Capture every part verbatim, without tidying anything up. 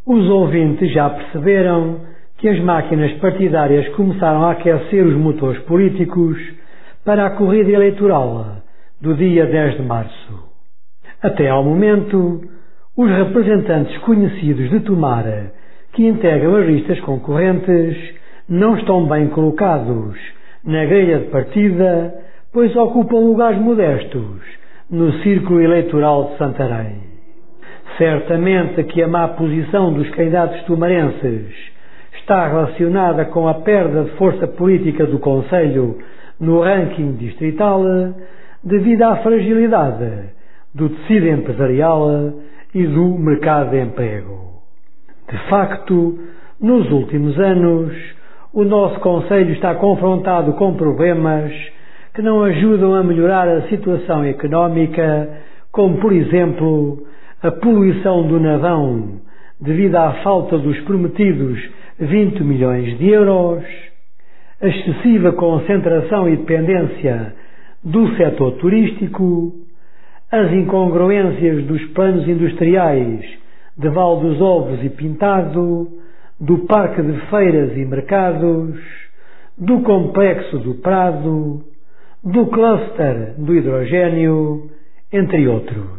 Os ouvintes já perceberam que as máquinas partidárias começaram a aquecer os motores políticos para a corrida eleitoral do dia dez de março. Até ao momento, os representantes conhecidos de Tomara que integram as listas concorrentes não estão bem colocados na grelha de partida, pois ocupam lugares modestos no círculo eleitoral de Santarém. Certamente que a má posição dos candidatos tomarenses está relacionada com a perda de força política do Conselho no ranking distrital devido à fragilidade do tecido empresarial e do mercado de emprego. De facto, nos últimos anos, o nosso Conselho está confrontado com problemas que não ajudam a melhorar a situação económica, como, por exemplo, a poluição do Navão devido à falta dos prometidos vinte milhões de euros, a excessiva concentração e dependência do setor turístico, as incongruências dos planos industriais de Val dos Ovos e Pintado, do Parque de Feiras e Mercados, do Complexo do Prado, do cluster do hidrogênio, entre outros.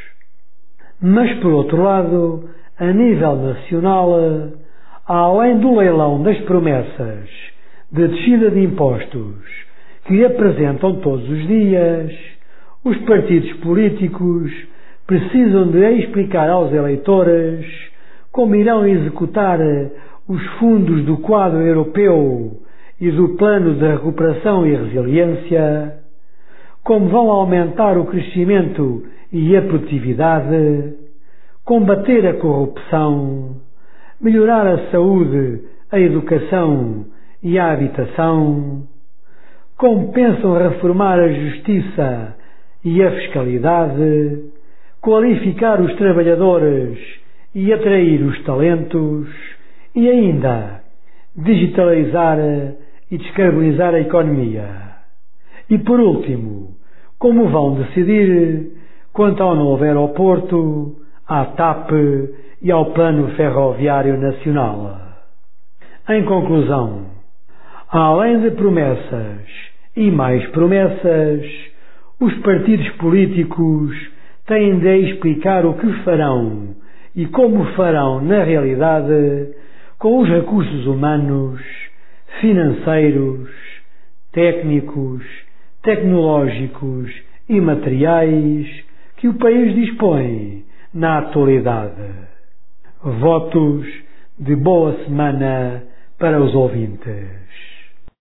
Mas, por outro lado, a nível nacional, além do leilão das promessas de descida de impostos que apresentam todos os dias, os partidos políticos precisam de explicar aos eleitores como irão executar os fundos do quadro europeu e do plano de recuperação e resiliência, como vão aumentar o crescimento e a produtividade, combater a corrupção, melhorar a saúde, a educação e a habitação, como pensam reformar a justiça e a fiscalidade, qualificar os trabalhadores e atrair os talentos e ainda digitalizar e descarbonizar a economia. E por último, como vão decidir quanto ao novo aeroporto, à TAP e ao Plano Ferroviário Nacional. Em conclusão, além de promessas e mais promessas, os partidos políticos têm de explicar o que farão e como farão na realidade com os recursos humanos, financeiros, técnicos, tecnológicos e materiais que o país dispõe na atualidade. Votos de boa semana para os ouvintes.